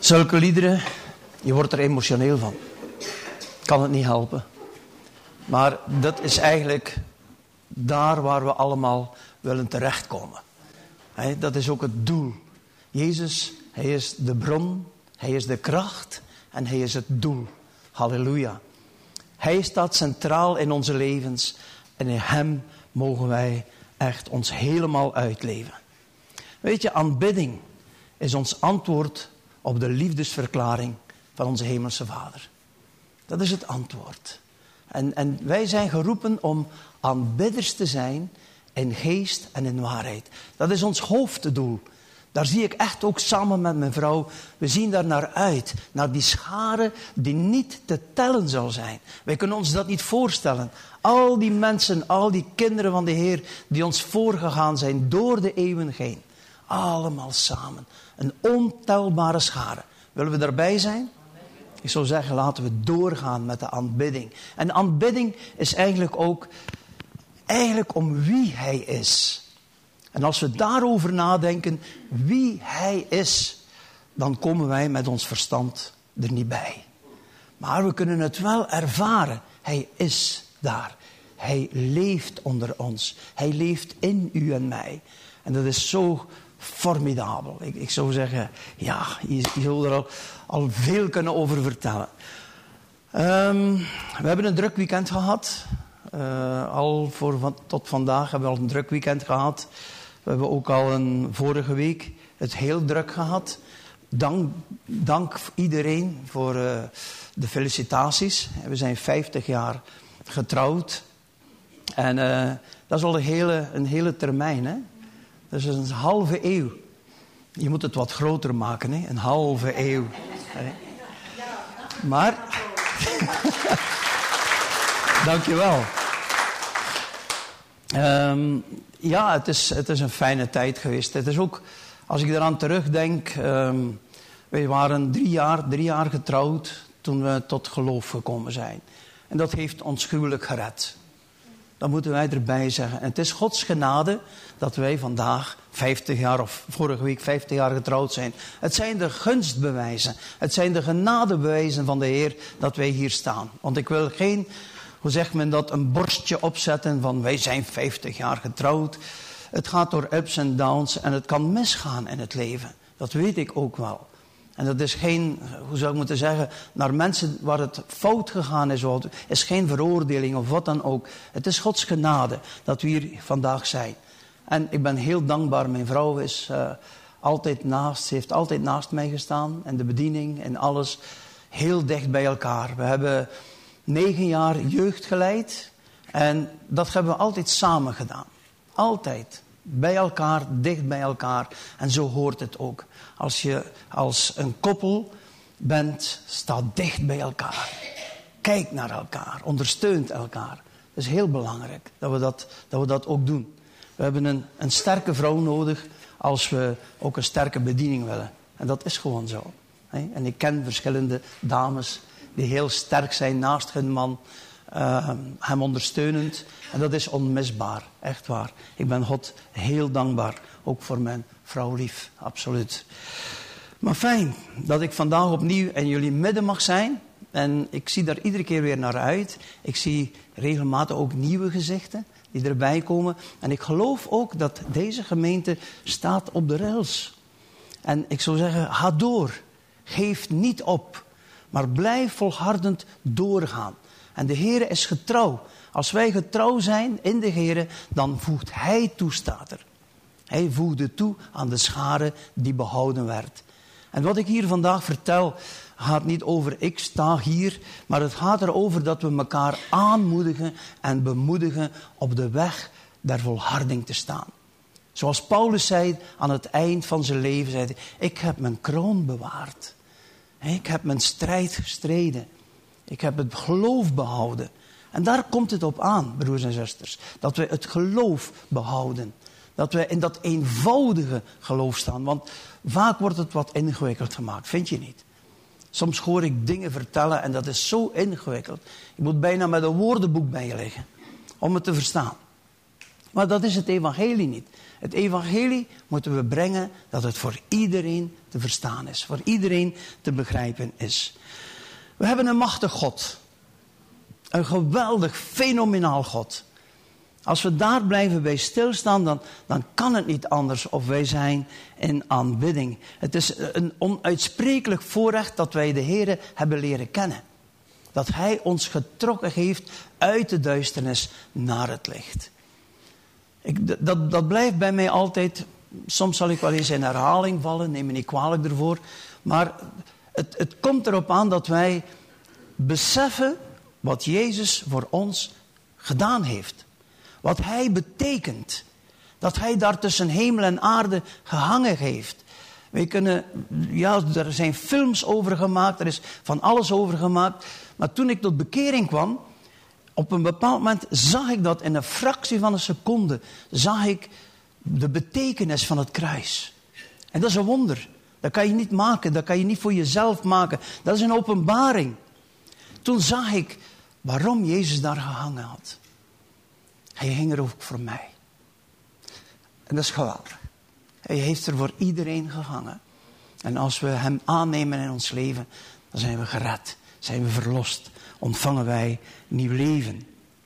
Zulke liederen, je wordt er emotioneel van. Kan het niet helpen. Maar dat is eigenlijk daar waar we allemaal willen terechtkomen. Dat is ook het doel. Jezus, hij is de bron, hij is de kracht en hij is het doel. Halleluja. Hij staat centraal in onze levens en in hem mogen wij echt ons helemaal uitleven. Weet je, aanbidding is ons antwoord op de liefdesverklaring van onze hemelse Vader. Dat is het antwoord. En wij zijn geroepen om aanbidders te zijn in geest en in waarheid. Dat is ons hoofddoel. Daar zie ik echt ook samen met mijn vrouw, we zien daar naar uit. Naar die schare die niet te tellen zal zijn. Wij kunnen ons dat niet voorstellen. Al die mensen, al die kinderen van de Heer die ons voorgegaan zijn door de eeuwen heen. Allemaal samen. Een ontelbare schare. Willen we daarbij zijn? Ik zou zeggen, laten we doorgaan met de aanbidding. En aanbidding is eigenlijk ook om wie hij is. En als we daarover nadenken, wie hij is, dan komen wij met ons verstand er niet bij. Maar we kunnen het wel ervaren. Hij is daar. Hij leeft onder ons. Hij leeft in u en mij. En dat is zo formidabel. Ik zou zeggen, ja, je zult er al veel kunnen over vertellen. We hebben een druk weekend gehad. Tot vandaag hebben we al een druk weekend gehad. We hebben ook al vorige week het heel druk gehad. Dank iedereen voor de felicitaties. We zijn 50 jaar getrouwd. En dat is al een hele termijn. Hè? Dat is een halve eeuw. Je moet het wat groter maken. Hè? Een halve eeuw. Hè? Maar... Dankjewel. Ja, het is een fijne tijd geweest. Het is ook, als ik eraan terugdenk, wij waren 3 jaar getrouwd toen we tot geloof gekomen zijn. En dat heeft ons gruwelijk gered. Dat moeten wij erbij zeggen. En het is Gods genade dat wij vandaag 50 jaar of vorige week 50 jaar getrouwd zijn. Het zijn de gunstbewijzen. Het zijn de genadebewijzen van de Heer dat wij hier staan. Want ik wil geen... Hoe zegt men dat? Een borstje opzetten van wij zijn 50 jaar getrouwd. Het gaat door ups en downs en het kan misgaan in het leven. Dat weet ik ook wel. En dat is geen, hoe zou ik moeten zeggen, naar mensen waar het fout gegaan is geen veroordeling of wat dan ook. Het is Gods genade dat we hier vandaag zijn. En ik ben heel dankbaar. Mijn vrouw is ze heeft altijd naast mij gestaan. En de bediening en alles heel dicht bij elkaar. We hebben 9 jaar jeugd geleid. En dat hebben we altijd samen gedaan. Altijd. Bij elkaar, dicht bij elkaar. En zo hoort het ook. Als je als een koppel bent, sta dicht bij elkaar. Kijk naar elkaar. Ondersteunt elkaar. Dat is heel belangrijk dat we dat ook doen. We hebben een sterke vrouw nodig als we ook een sterke bediening willen. En dat is gewoon zo. En ik ken verschillende dames die heel sterk zijn naast hun man. Hem ondersteunend. En dat is onmisbaar. Echt waar. Ik ben God heel dankbaar. Ook voor mijn vrouw lief. Absoluut. Maar fijn dat ik vandaag opnieuw in jullie midden mag zijn. En ik zie daar iedere keer weer naar uit. Ik zie regelmatig ook nieuwe gezichten die erbij komen. En ik geloof ook dat deze gemeente staat op de rails. En ik zou zeggen, ga door. Geef niet op. Maar blijf volhardend doorgaan. En de Heer is getrouw. Als wij getrouw zijn in de Heer, dan voegt Hij toe, staat er. Hij voegde toe aan de schare die behouden werd. En wat ik hier vandaag vertel, gaat niet over ik sta hier, maar het gaat erover dat we elkaar aanmoedigen en bemoedigen op de weg der volharding te staan. Zoals Paulus zei aan het eind van zijn leven, zei hij, ik heb mijn kroon bewaard. Ik heb mijn strijd gestreden. Ik heb het geloof behouden. En daar komt het op aan, broers en zusters. Dat we het geloof behouden. Dat we in dat eenvoudige geloof staan. Want vaak wordt het wat ingewikkeld gemaakt, vind je niet? Soms hoor ik dingen vertellen en dat is zo ingewikkeld. Je moet bijna met een woordenboek bij je liggen. Om het te verstaan. Maar dat is het evangelie niet. Het evangelie moeten we brengen dat het voor iedereen te verstaan is. Voor iedereen te begrijpen is. We hebben een machtig God. Een geweldig, fenomenaal God. Als we daar blijven bij stilstaan, dan kan het niet anders of wij zijn in aanbidding. Het is een onuitsprekelijk voorrecht dat wij de Heere hebben leren kennen. Dat Hij ons getrokken heeft uit de duisternis naar het licht. Dat blijft bij mij altijd. Soms zal ik wel eens in herhaling vallen, neem me niet kwalijk ervoor. Maar het komt erop aan dat wij beseffen wat Jezus voor ons gedaan heeft. Wat Hij betekent. Dat Hij daar tussen hemel en aarde gehangen heeft. Wij kunnen, er zijn films over gemaakt, er is van alles over gemaakt. Maar toen ik tot bekering kwam, op een bepaald moment zag ik dat in een fractie van een seconde, zag ik de betekenis van het kruis. En dat is een wonder. Dat kan je niet maken, dat kan je niet voor jezelf maken. Dat is een openbaring. Toen zag ik waarom Jezus daar gehangen had. Hij hing er ook voor mij. En dat is geweldig. Hij heeft er voor iedereen gehangen. En als we Hem aannemen in ons leven, dan zijn we gered. Zijn we verlost. Ontvangen wij nieuw leven.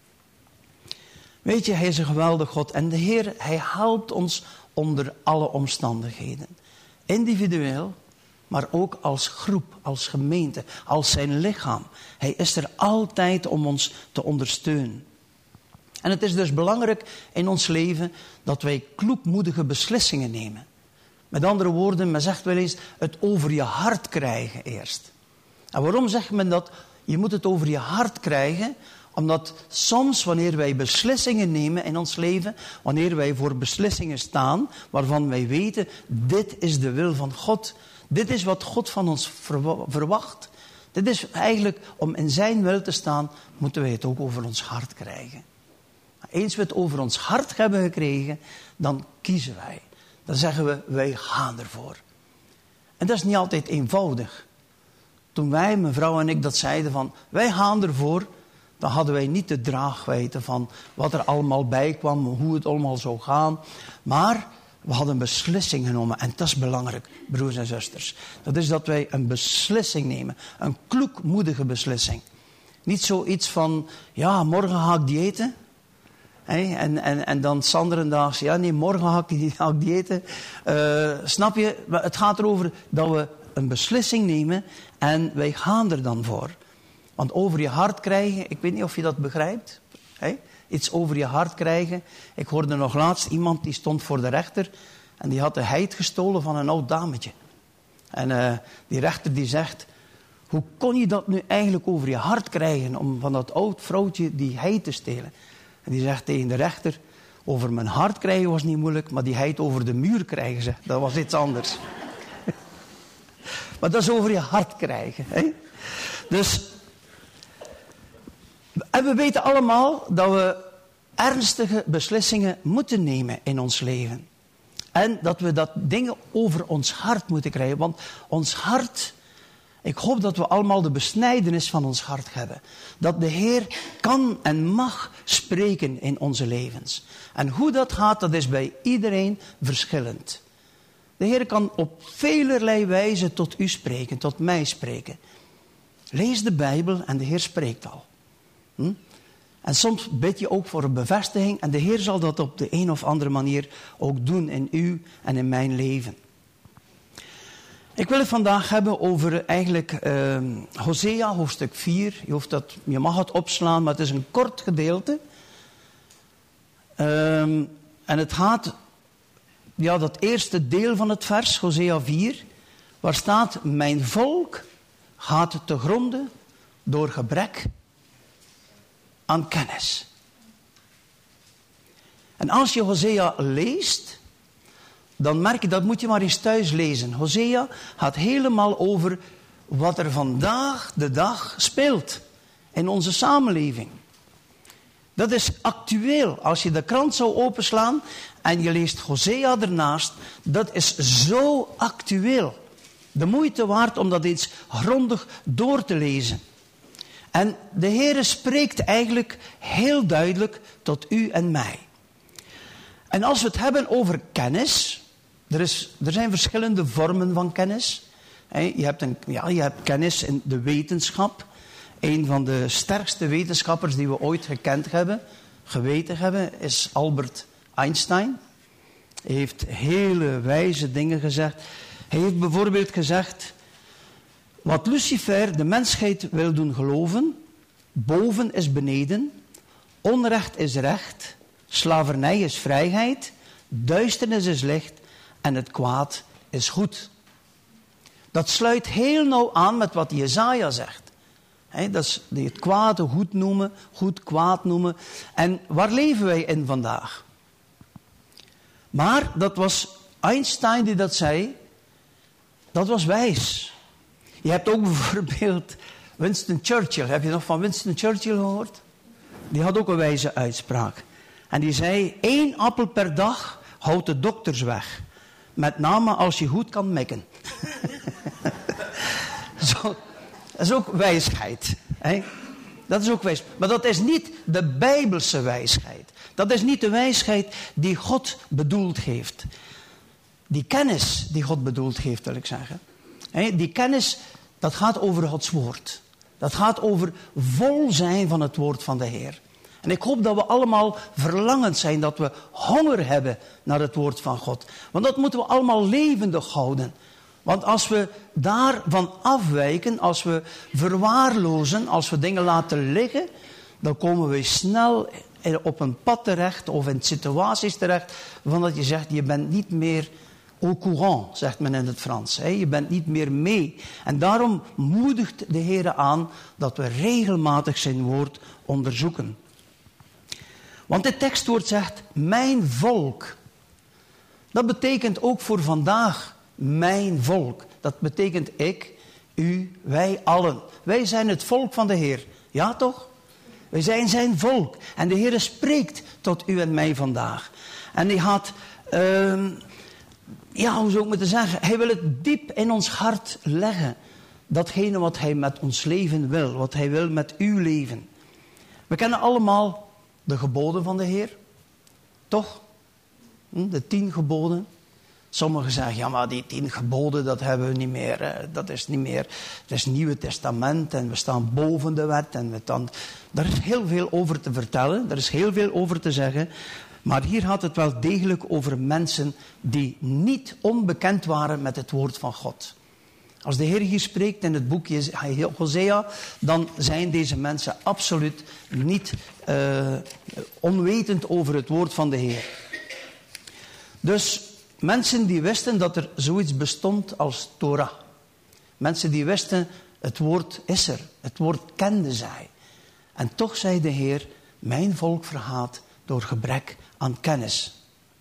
Weet je, Hij is een geweldig God. En de Heer, Hij helpt ons onder alle omstandigheden. Individueel, maar ook als groep, als gemeente, als zijn lichaam. Hij is er altijd om ons te ondersteunen. En het is dus belangrijk in ons leven dat wij kloekmoedige beslissingen nemen. Met andere woorden, men zegt wel eens het over je hart krijgen eerst. En waarom zegt men dat? Je moet het over je hart krijgen, omdat soms wanneer wij beslissingen nemen in ons leven, wanneer wij voor beslissingen staan, waarvan wij weten, dit is de wil van God. Dit is wat God van ons verwacht. Dit is eigenlijk, om in zijn wil te staan, moeten wij het ook over ons hart krijgen. Eens we het over ons hart hebben gekregen, dan kiezen wij. Dan zeggen we, wij gaan ervoor. En dat is niet altijd eenvoudig. Toen wij, mijn vrouw en ik, dat zeiden van, wij gaan ervoor, dan hadden wij niet de draagwijte van wat er allemaal bij kwam, hoe het allemaal zou gaan. Maar we hadden een beslissing genomen. En dat is belangrijk, broers en zusters. Dat is dat wij een beslissing nemen. Een kloekmoedige beslissing. Niet zoiets van, ja, morgen ga ik diëten. En dan Sanderendaags, ja nee, morgen ga ik diëten. Snap je? Het gaat erover dat we een beslissing nemen en wij gaan er dan voor. Want over je hart krijgen, ik weet niet of je dat begrijpt. Iets over je hart krijgen. Ik hoorde nog laatst iemand die stond voor de rechter en die had de heid gestolen van een oud dametje. En die rechter die zegt, hoe kon je dat nu eigenlijk over je hart krijgen om van dat oud vrouwtje die heid te stelen? En die zegt tegen de rechter, over mijn hart krijgen was niet moeilijk, maar die heid over de muur krijgen, zegt, dat was iets anders. Maar dat is over je hart krijgen. Hè? Dus, en we weten allemaal dat we ernstige beslissingen moeten nemen in ons leven. En dat we dat dingen over ons hart moeten krijgen. Want ons hart, ik hoop dat we allemaal de besnijdenis van ons hart hebben. Dat de Heer kan en mag spreken in onze levens. En hoe dat gaat, dat is bij iedereen verschillend. De Heer kan op velerlei wijze tot u spreken, tot mij spreken. Lees de Bijbel en de Heer spreekt al. En soms bid je ook voor een bevestiging en de Heer zal dat op de een of andere manier ook doen in u en in mijn leven. Ik wil het vandaag hebben over eigenlijk Hosea, hoofdstuk 4. Je mag het opslaan, maar het is een kort gedeelte. En het gaat, dat eerste deel van het vers, Hosea 4, waar staat, mijn volk gaat te gronde door gebrek aan kennis. En als je Hosea leest, dan merk je, dat moet je maar eens thuis lezen. Hosea gaat helemaal over wat er vandaag de dag speelt in onze samenleving. Dat is actueel. Als je de krant zou openslaan en je leest Hosea ernaast, dat is zo actueel. De moeite waard om dat eens grondig door te lezen. En de Heere spreekt eigenlijk heel duidelijk tot u en mij. En als we het hebben over kennis, er zijn verschillende vormen van kennis. Je hebt kennis in de wetenschap. Een van de sterkste wetenschappers die we ooit geweten hebben, is Albert Einstein. Hij heeft hele wijze dingen gezegd. Hij heeft bijvoorbeeld gezegd, wat Lucifer de mensheid wil doen geloven, boven is beneden, onrecht is recht, slavernij is vrijheid, duisternis is licht en het kwaad is goed. Dat sluit heel nauw aan met wat Jesaja zegt. Dat is het kwade goed noemen, goed kwaad noemen. En waar leven wij in vandaag? Maar dat was Einstein die dat zei. Dat was wijs. Je hebt ook bijvoorbeeld Winston Churchill. Heb je nog van Winston Churchill gehoord? Die had ook een wijze uitspraak. En die zei, 1 appel per dag houdt de dokters weg. Met name als je goed kan mikken. Zo, dat is ook wijsheid. Hè? Dat is ook wijsheid. Maar dat is niet de Bijbelse wijsheid. Dat is niet de wijsheid die God bedoeld heeft. Die kennis die God bedoeld heeft, wil ik zeggen. Hè? Die kennis, dat gaat over Gods woord. Dat gaat over vol zijn van het woord van de Heer. En ik hoop dat we allemaal verlangend zijn, dat we honger hebben naar het woord van God. Want dat moeten we allemaal levendig houden. Want als we daarvan afwijken, als we verwaarlozen, als we dingen laten liggen, dan komen we snel op een pad terecht of in situaties terecht, waarvan dat je zegt, je bent niet meer au courant, zegt men in het Frans. Je bent niet meer mee. En daarom moedigt de Heer aan dat we regelmatig zijn woord onderzoeken. Want dit tekstwoord zegt, mijn volk. Dat betekent ook voor vandaag, mijn volk. Dat betekent ik, u, wij allen. Wij zijn het volk van de Heer. Ja toch? Wij zijn zijn volk. En de Heer spreekt tot u en mij vandaag. En hij gaat, hoe zou ik moeten zeggen? Hij wil het diep in ons hart leggen. Datgene wat hij met ons leven wil. Wat hij wil met uw leven. We kennen allemaal de geboden van de Heer. Toch? De 10 geboden. Sommigen zeggen, ja maar die 10 geboden, dat hebben we niet meer. Dat is niet meer. Het is het Nieuwe Testament en we staan boven de wet. Daar is heel veel over te vertellen. Er is heel veel over te zeggen. Maar hier gaat het wel degelijk over mensen die niet onbekend waren met het woord van God. Als de Heer hier spreekt in het boek Hosea, dan zijn deze mensen absoluut niet onwetend over het woord van de Heer. Dus mensen die wisten dat er zoiets bestond als Torah. Mensen die wisten, het woord is er. Het woord kenden zij. En toch zei de Heer, mijn volk vergaat door gebrek aan kennis.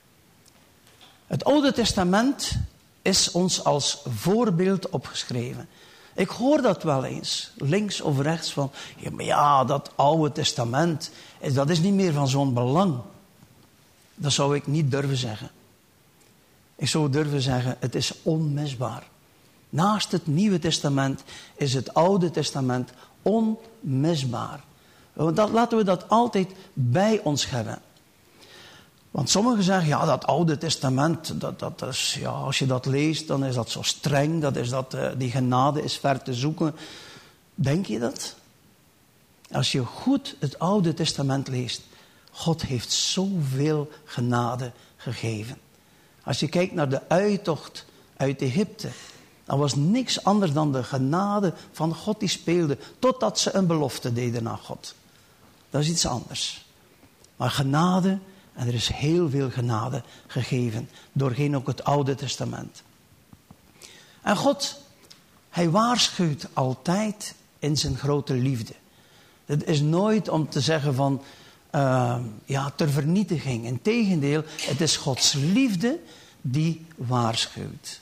Het Oude Testament is ons als voorbeeld opgeschreven. Ik hoor dat wel eens, links of rechts, van ja, dat Oude Testament, dat is niet meer van zo'n belang. Dat zou ik niet durven zeggen. Ik zou durven zeggen, het is onmisbaar. Naast het Nieuwe Testament is het Oude Testament onmisbaar. Laten we dat altijd bij ons hebben. Want sommigen zeggen, ja, dat Oude Testament, dat is, ja, als je dat leest, dan is dat zo streng, die genade is ver te zoeken. Denk je dat? Als je goed het Oude Testament leest, God heeft zoveel genade gegeven. Als je kijkt naar de uittocht uit Egypte, dan was niks anders dan de genade van God die speelde, totdat ze een belofte deden aan God. Dat is iets anders. Maar genade, en er is heel veel genade gegeven, doorheen ook het Oude Testament. En God, hij waarschuwt altijd in zijn grote liefde. Het is nooit om te zeggen van, ter vernietiging. Integendeel, het is Gods liefde die waarschuwt.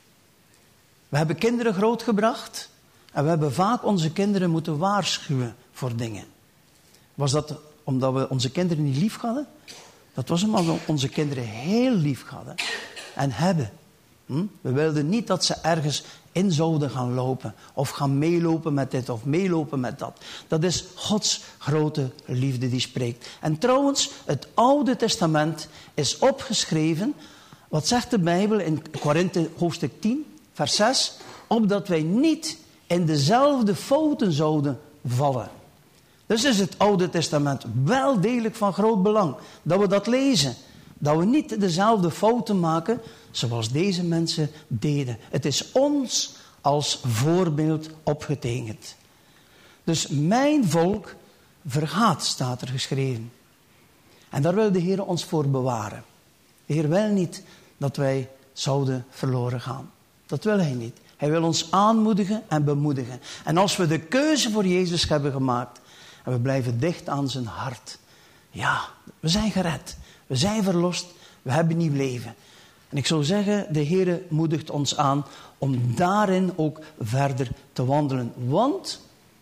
We hebben kinderen grootgebracht en we hebben vaak onze kinderen moeten waarschuwen voor dingen. Was dat omdat we onze kinderen niet lief hadden? Dat was omdat we onze kinderen heel lief hadden en hebben. We wilden niet dat ze ergens in zouden gaan lopen. Of gaan meelopen met dit of meelopen met dat. Dat is Gods grote liefde die spreekt. En trouwens, het Oude Testament is opgeschreven. Wat zegt de Bijbel in Korinthe hoofdstuk 10, vers 6? Opdat wij niet in dezelfde fouten zouden vallen. Dus is het Oude Testament wel degelijk van groot belang. Dat we dat lezen. Dat we niet dezelfde fouten maken zoals deze mensen deden. Het is ons als voorbeeld opgetekend. Dus mijn volk vergaat, staat er geschreven. En daar wil de Heer ons voor bewaren. De Heer wil niet dat wij zouden verloren gaan. Dat wil Hij niet. Hij wil ons aanmoedigen en bemoedigen. En als we de keuze voor Jezus hebben gemaakt en we blijven dicht aan zijn hart. Ja, we zijn gered. We zijn verlost. We hebben nieuw leven. En ik zou zeggen, de Heer moedigt ons aan om daarin ook verder te wandelen. Want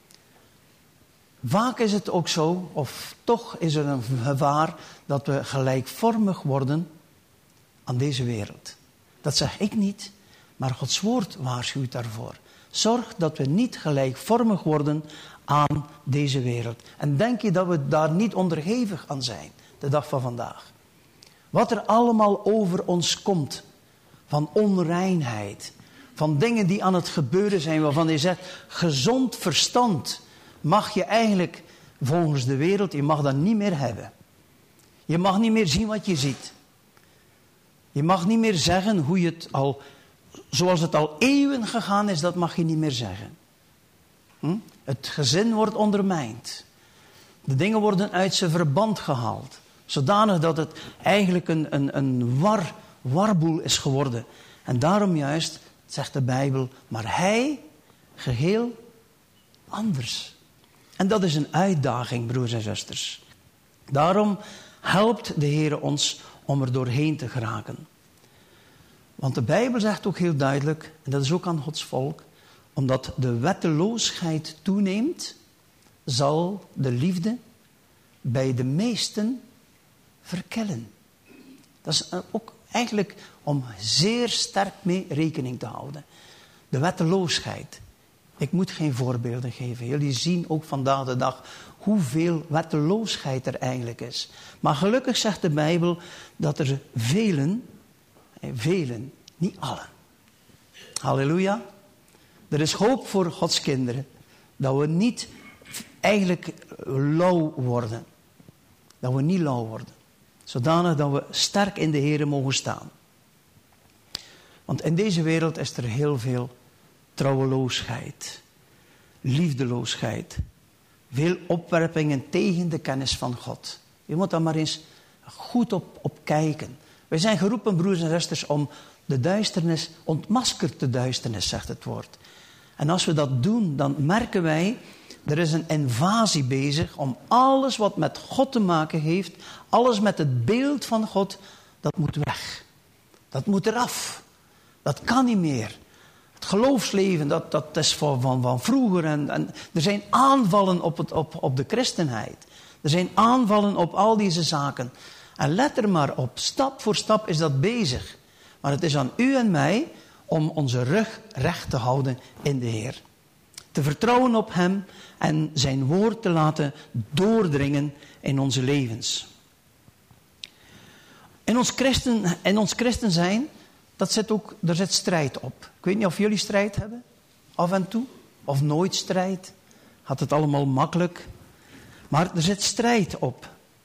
vaak is het ook zo, of toch is er een gevaar dat we gelijkvormig worden aan deze wereld. Dat zeg ik niet, maar Gods woord waarschuwt daarvoor. Zorg dat we niet gelijkvormig worden aan deze wereld. En denk je dat we daar niet onderhevig aan zijn, de dag van vandaag? Wat er allemaal over ons komt, van onreinheid, van dingen die aan het gebeuren zijn, waarvan hij zegt, gezond verstand mag je eigenlijk volgens de wereld, je mag dat niet meer hebben. Je mag niet meer zien wat je ziet. Je mag niet meer zeggen hoe je het al, zoals het al eeuwen gegaan is, dat mag je niet meer zeggen. Het gezin wordt ondermijnd. De dingen worden uit zijn verband gehaald. Zodanig dat het eigenlijk een warboel is geworden. En daarom juist, zegt de Bijbel, maar hij geheel anders. En dat is een uitdaging, broers en zusters. Daarom helpt de Heer ons om er doorheen te geraken. Want de Bijbel zegt ook heel duidelijk, en dat is ook aan Gods volk, omdat de wetteloosheid toeneemt, zal de liefde bij de meesten verkillen. Dat is ook eigenlijk om zeer sterk mee rekening te houden. De wetteloosheid. Ik moet geen voorbeelden geven. Jullie zien ook vandaag de dag hoeveel wetteloosheid er eigenlijk is. Maar gelukkig zegt de Bijbel dat er velen, niet allen. Halleluja. Er is hoop voor Gods kinderen. Dat we niet eigenlijk lauw worden. Dat we niet lauw worden. Zodanig dat we sterk in de Heer mogen staan. Want in deze wereld is er heel veel trouweloosheid. Liefdeloosheid. Veel opwerpingen tegen de kennis van God. Je moet daar maar eens goed op kijken. Wij zijn geroepen, broers en zusters, om de duisternis, ontmaskert de duisternis, zegt het woord. En als we dat doen, dan merken wij, er is een invasie bezig om alles wat met God te maken heeft, alles met het beeld van God, dat moet weg. Dat moet eraf. Dat kan niet meer. Het geloofsleven, dat is van vroeger. En er zijn aanvallen op de christenheid. Er zijn aanvallen op al deze zaken. En let er maar op, stap voor stap is dat bezig. Maar het is aan u en mij om onze rug recht te houden in de Heer. Te vertrouwen op Hem en zijn woord te laten doordringen in onze levens. In ons christen zijn, daar zit strijd op. Ik weet niet of jullie strijd hebben, af en toe, of nooit strijd. Gaat het allemaal makkelijk. Maar er zit strijd op.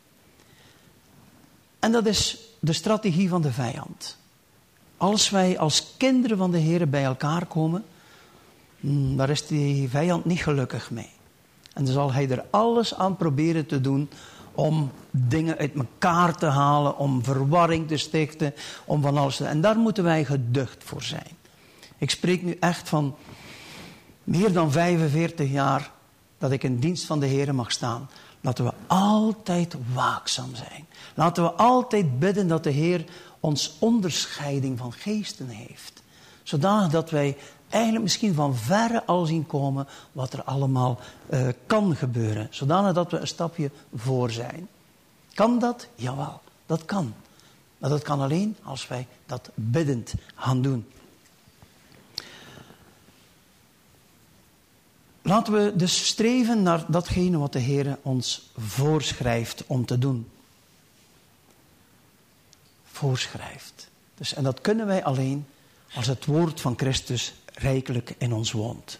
En dat is de strategie van de vijand. Als wij als kinderen van de Heer bij elkaar komen, daar is die vijand niet gelukkig mee. En dan zal hij er alles aan proberen te doen om dingen uit elkaar te halen, om verwarring te stichten, om van alles te... En daar moeten wij geducht voor zijn. Ik spreek nu echt van meer dan 45 jaar dat ik in dienst van de Heer mag staan. Laten we altijd waakzaam zijn. Laten we altijd bidden dat de Heer ons onderscheiding van geesten heeft. Zodanig dat wij eigenlijk misschien van verre al zien komen wat er allemaal kan gebeuren. Zodanig dat we een stapje voor zijn. Kan dat? Jawel, dat kan. Maar dat kan alleen als wij dat biddend gaan doen. Laten we dus streven naar datgene wat de Heer ons voorschrijft om te doen. Voorschrijft. Dus, en dat kunnen wij alleen als het woord van Christus rijkelijk in ons woont.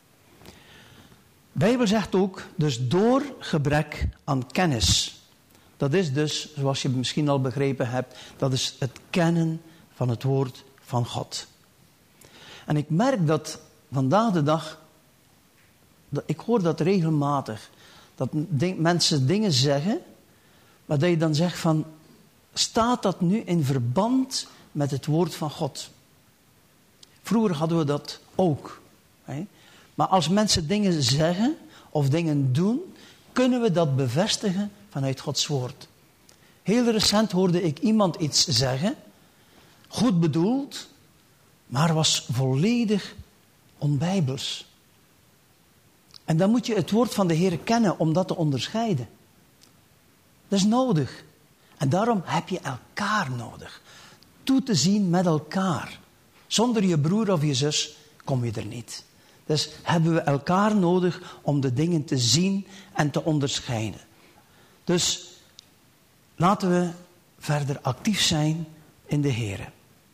De Bijbel zegt ook, dus door gebrek aan kennis. Dat is dus, zoals je misschien al begrepen hebt, dat is het kennen van het woord van God. En ik merk dat vandaag de dag, ik hoor dat regelmatig, dat mensen dingen zeggen, maar dat je dan zegt van, staat dat nu in verband met het woord van God? Vroeger hadden we dat ook. Hè? Maar als mensen dingen zeggen of dingen doen, kunnen we dat bevestigen vanuit Gods woord. Heel recent hoorde ik iemand iets zeggen, goed bedoeld, maar was volledig onbijbels. En dan moet je het woord van de Heer kennen om dat te onderscheiden. Dat is nodig. En daarom heb je elkaar nodig. Toe te zien met elkaar. Zonder je broer of je zus kom je er niet. Dus hebben we elkaar nodig om de dingen te zien en te onderscheiden. Dus laten we verder actief zijn in de Heer.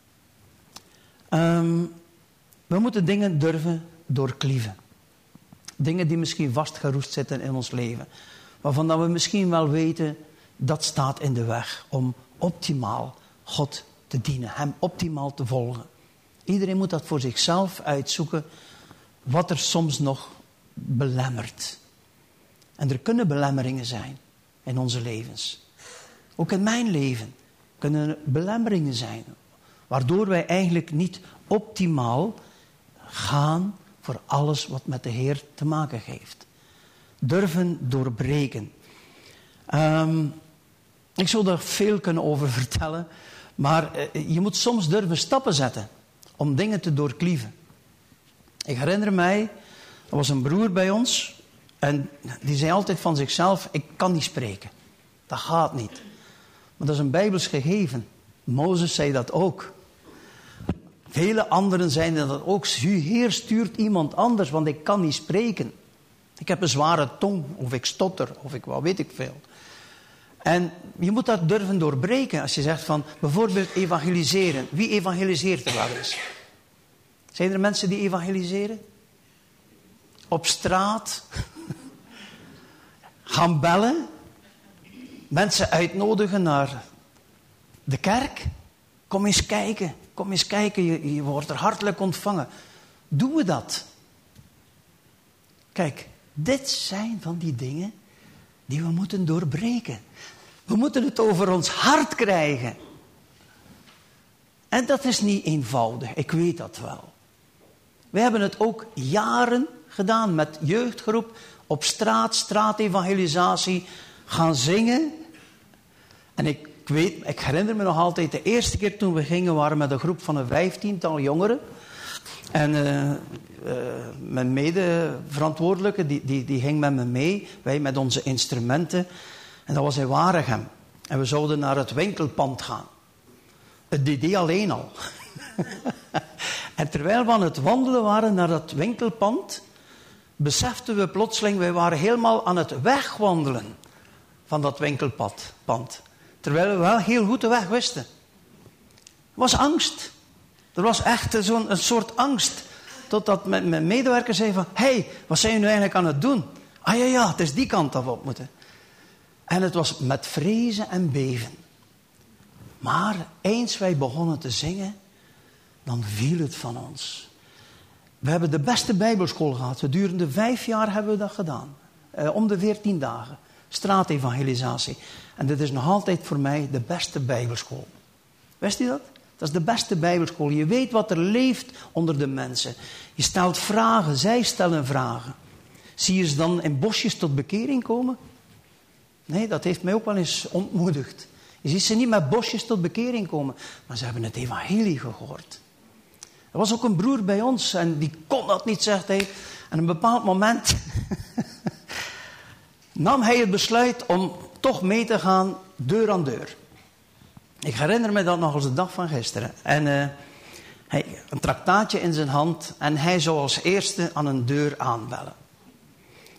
We moeten dingen durven doorklieven. Dingen die misschien vastgeroest zitten in ons leven. Waarvan dat we misschien wel weten, dat staat in de weg om optimaal God te dienen. Hem optimaal te volgen. Iedereen moet dat voor zichzelf uitzoeken. Wat er soms nog belemmert. En er kunnen belemmeringen zijn in onze levens. Ook in mijn leven kunnen er belemmeringen zijn. Waardoor wij eigenlijk niet optimaal gaan voor alles wat met de Heer te maken heeft. Durven doorbreken. Ik zou daar veel kunnen over vertellen. Maar je moet soms durven stappen zetten. Om dingen te doorklieven. Ik herinner mij, er was een broer bij ons. En die zei altijd van zichzelf, ik kan niet spreken. Dat gaat niet. Maar dat is een Bijbels gegeven. Mozes zei dat ook. Vele anderen zeiden dat ook. Uw Heer stuurt iemand anders, want ik kan niet spreken. Ik heb een zware tong, of ik stotter, of ik wat weet ik veel. En je moet dat durven doorbreken als je zegt van, bijvoorbeeld evangeliseren. Wie evangeliseert er wel eens? Zijn er mensen die evangeliseren? Op straat? Gaan bellen? Mensen uitnodigen naar de kerk? Kom eens kijken. Kom eens kijken, je wordt er hartelijk ontvangen. Doen we dat? Kijk, dit zijn van die dingen die we moeten doorbreken. We moeten het over ons hart krijgen. En dat is niet eenvoudig, ik weet dat wel. We hebben het ook jaren gedaan met jeugdgroep, op straatevangelisatie, gaan zingen. En ik herinner me nog altijd, de eerste keer toen we gingen, waren met een groep van een 15-tal jongeren. En mijn medeverantwoordelijke, die ging met me mee, wij met onze instrumenten. En dat was in Waregem. En we zouden naar het winkelpand gaan. Het idee alleen al. En terwijl we aan het wandelen waren naar dat winkelpand, beseften we plotseling, wij waren helemaal aan het wegwandelen van dat winkelpand. Terwijl we wel heel goed de weg wisten. Er was angst. Er was echt een soort angst. Totdat mijn medewerker zei van, hey, wat zijn jullie nu eigenlijk aan het doen? Ah ja, het is die kant dat we op moeten. En het was met vrezen en beven. Maar eens wij begonnen te zingen, dan viel het van ons. We hebben de beste bijbelschool gehad. Gedurende 5 jaar hebben we dat gedaan. Om de 14 dagen. Straatevangelisatie. En dit is nog altijd voor mij de beste bijbelschool. Wist u dat? Dat is de beste bijbelschool. Je weet wat er leeft onder de mensen. Je stelt vragen, zij stellen vragen. Zie je ze dan in bosjes tot bekering komen? Nee, dat heeft mij ook wel eens ontmoedigd. Je ziet ze niet met bosjes tot bekering komen. Maar ze hebben het evangelie gehoord. Er was ook een broer bij ons en die kon dat niet, zegt hij. En op een bepaald moment nam hij het besluit om toch mee te gaan deur aan deur. Ik herinner me dat nog als de dag van gisteren. En een traktaatje in zijn hand en hij zou als eerste aan een deur aanbellen.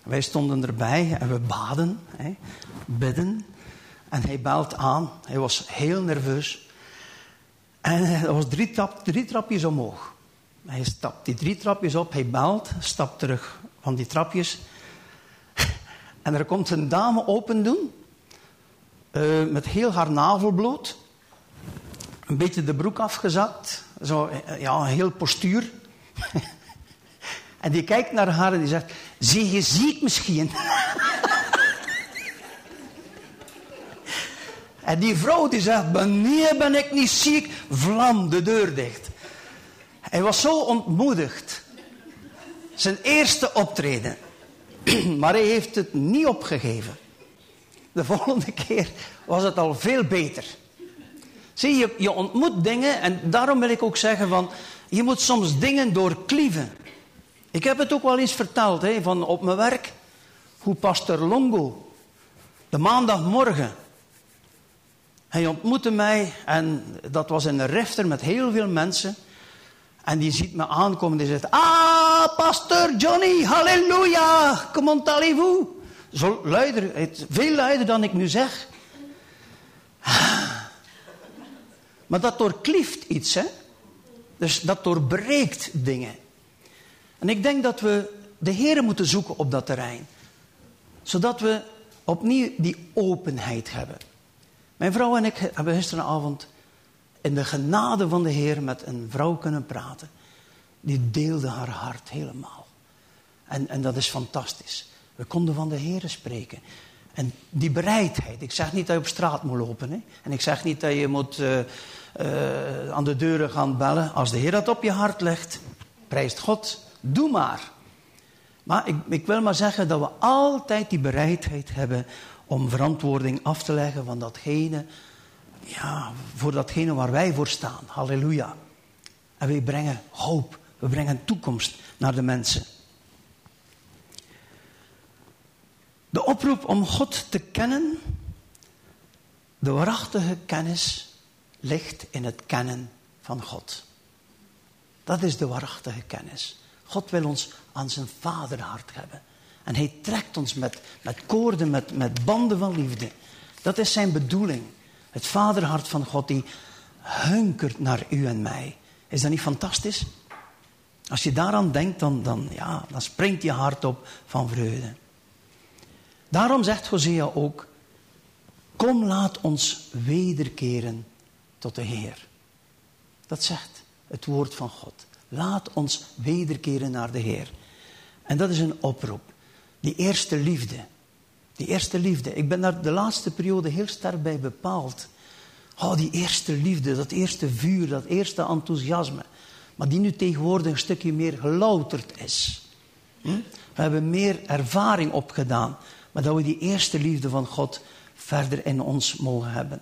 Wij stonden erbij en we baden, bidden. En hij belt aan. Hij was heel nerveus. En er was drie trapjes omhoog. Hij stapt die 3 trapjes op, hij belt, stapt terug van die trapjes. En er komt een dame open doen. Met heel haar navel bloot. Een beetje de broek afgezakt. Zo, ja, heel postuur. En die kijkt naar haar en die zegt, zie je ziek misschien? En die vrouw die zegt, wanneer ben ik niet ziek? Vlam, de deur dicht. Hij was zo ontmoedigd. Zijn eerste optreden. Maar hij heeft het niet opgegeven. De volgende keer was het al veel beter. Zie, je ontmoet dingen en daarom wil ik ook zeggen van, je moet soms dingen doorklieven. Ik heb het ook wel eens verteld, van op mijn werk, hoe pastor Longo, de maandagmorgen, hij ontmoette mij en dat was in een refter met heel veel mensen. En die ziet me aankomen en die zegt, pastor Johnny, halleluja, comment allez-vous? Zo luider, veel luider dan ik nu zeg. Maar dat doorklieft iets, hè. Dus dat doorbreekt dingen. En ik denk dat we de Heere moeten zoeken op dat terrein. Zodat we opnieuw die openheid hebben. Mijn vrouw en ik hebben gisteravond in de genade van de Heer met een vrouw kunnen praten. Die deelde haar hart helemaal. En dat is fantastisch. We konden van de Heer spreken. En die bereidheid. Ik zeg niet dat je op straat moet lopen. Hè? En ik zeg niet dat je moet aan de deuren gaan bellen. Als de Heer dat op je hart legt, prijst God, doe maar. Maar ik wil maar zeggen dat we altijd die bereidheid hebben om verantwoording af te leggen van datgene, ja, voor datgene waar wij voor staan. Halleluja. En wij brengen hoop, we brengen toekomst naar de mensen. De oproep om God te kennen, de waarachtige kennis, ligt in het kennen van God. Dat is de waarachtige kennis. God wil ons aan zijn vaderhart hebben. En hij trekt ons met koorden, met banden van liefde. Dat is zijn bedoeling. Het vaderhart van God die hunkert naar u en mij. Is dat niet fantastisch? Als je daaraan denkt, dan springt je hart op van vreugde. Daarom zegt Hosea ook, kom laat ons wederkeren tot de Heer. Dat zegt het woord van God. Laat ons wederkeren naar de Heer. En dat is een oproep. Die eerste liefde. Die eerste liefde. Ik ben daar de laatste periode heel sterk bij bepaald. Die eerste liefde, dat eerste vuur, dat eerste enthousiasme. Maar die nu tegenwoordig een stukje meer gelouterd is. We hebben meer ervaring opgedaan. Maar dat we die eerste liefde van God verder in ons mogen hebben.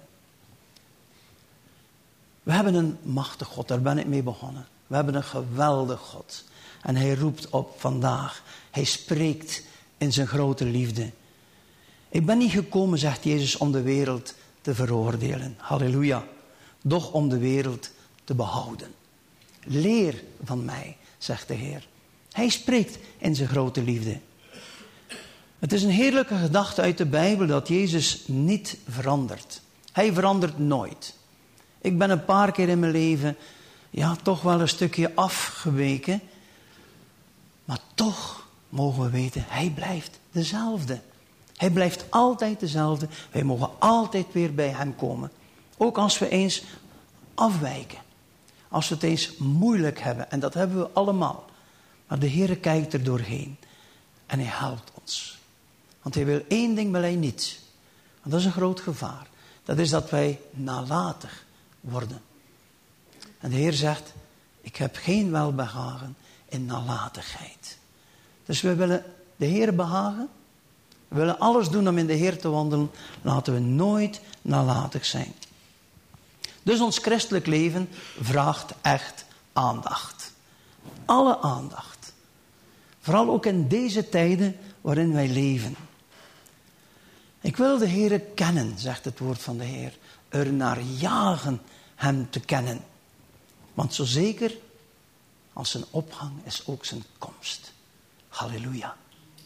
We hebben een machtig God, daar ben ik mee begonnen. We hebben een geweldig God. En hij roept op vandaag. Hij spreekt in zijn grote liefde. Ik ben niet gekomen, zegt Jezus, om de wereld te veroordelen. Halleluja. Doch om de wereld te behouden. Leer van mij, zegt de Heer. Hij spreekt in zijn grote liefde. Het is een heerlijke gedachte uit de Bijbel dat Jezus niet verandert. Hij verandert nooit. Ik ben een paar keer in mijn leven toch wel een stukje afgeweken. Maar toch mogen we weten, hij blijft dezelfde. Hij blijft altijd dezelfde. Wij mogen altijd weer bij hem komen. Ook als we eens afwijken. Als we het eens moeilijk hebben. En dat hebben we allemaal. Maar de Heer kijkt er doorheen. En hij helpt ons. Want hij wil één ding, wil hij niet. Want dat is een groot gevaar. Dat is dat wij nalatig worden. En de Heer zegt, ik heb geen welbehagen in nalatigheid. Dus we willen de Heer behagen. We willen alles doen om in de Heer te wandelen. Laten we nooit nalatig zijn. Dus ons christelijk leven vraagt echt aandacht. Alle aandacht. Vooral ook in deze tijden waarin wij leven. Ik wil de Heere kennen, zegt het woord van de Heer. Er naar jagen hem te kennen. Want zo zeker als zijn opgang is ook zijn komst. Halleluja.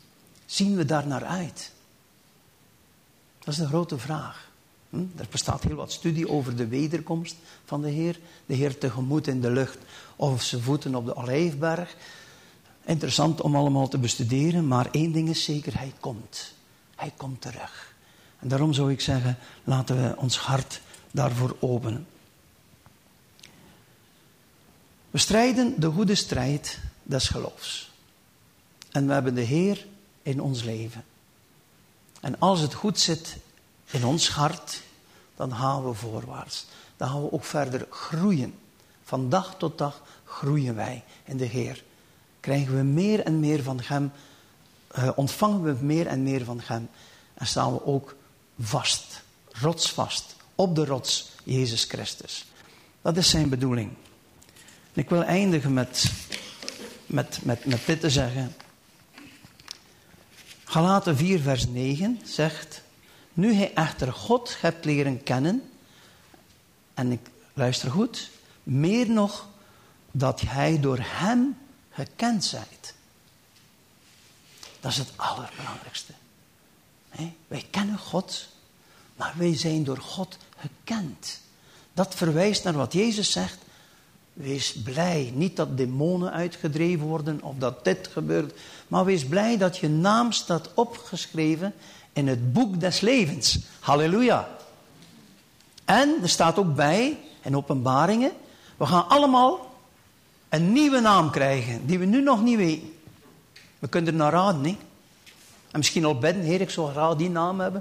Zien we daar naar uit? Dat is de grote vraag. Er bestaat heel wat studie over de wederkomst van de Heer. De Heer tegemoet in de lucht of zijn voeten op de Olijfberg. Interessant om allemaal te bestuderen, maar één ding is zeker, hij komt. Hij komt terug. En daarom zou ik zeggen, laten we ons hart daarvoor openen. We strijden de goede strijd des geloofs. En we hebben de Heer in ons leven. En als het goed zit in ons hart, dan gaan we voorwaarts. Dan gaan we ook verder groeien. Van dag tot dag groeien wij in de Heer. Krijgen we meer en meer van Hem, ontvangen we meer en meer van Hem. En staan we ook vast, rotsvast, op de rots, Jezus Christus. Dat is zijn bedoeling. En ik wil eindigen met dit te zeggen. Galaten 4 vers 9 zegt, nu hij echter God hebt leren kennen, en ik luister goed, meer nog dat hij door hem gekend zijt. Dat is het allerbelangrijkste. Wij kennen God, maar wij zijn door God gekend. Dat verwijst naar wat Jezus zegt. Wees blij, niet dat demonen uitgedreven worden of dat dit gebeurt. Maar wees blij dat je naam staat opgeschreven in het boek des levens. Halleluja. En er staat ook bij, in Openbaringen, we gaan allemaal een nieuwe naam krijgen, die we nu nog niet weten. We kunnen er naar raden, niet? En misschien al bidden, Heer, ik zou graag die naam hebben.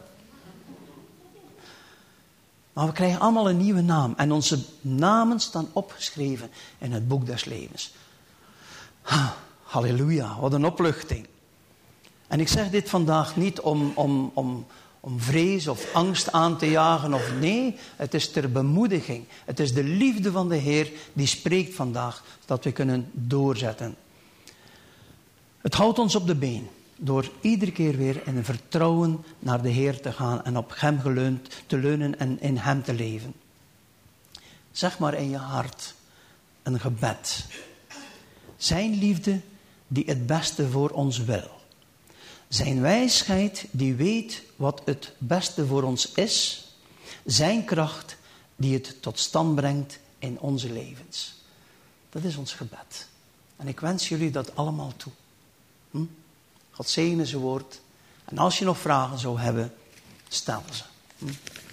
Maar we krijgen allemaal een nieuwe naam. En onze namen staan opgeschreven in het boek des levens. Halleluja, wat een opluchting. En ik zeg dit vandaag niet om vrees of angst aan te jagen. Of nee, het is ter bemoediging. Het is de liefde van de Heer die spreekt vandaag. Dat we kunnen doorzetten. Het houdt ons op de been. Door iedere keer weer in een vertrouwen naar de Heer te gaan. En op Hem te leunen en in Hem te leven. Zeg maar in je hart een gebed. Zijn liefde die het beste voor ons wil. Zijn wijsheid die weet wat het beste voor ons is. Zijn kracht die het tot stand brengt in onze levens. Dat is ons gebed. En ik wens jullie dat allemaal toe. God zegene zijn woord. En als je nog vragen zou hebben, stel ze.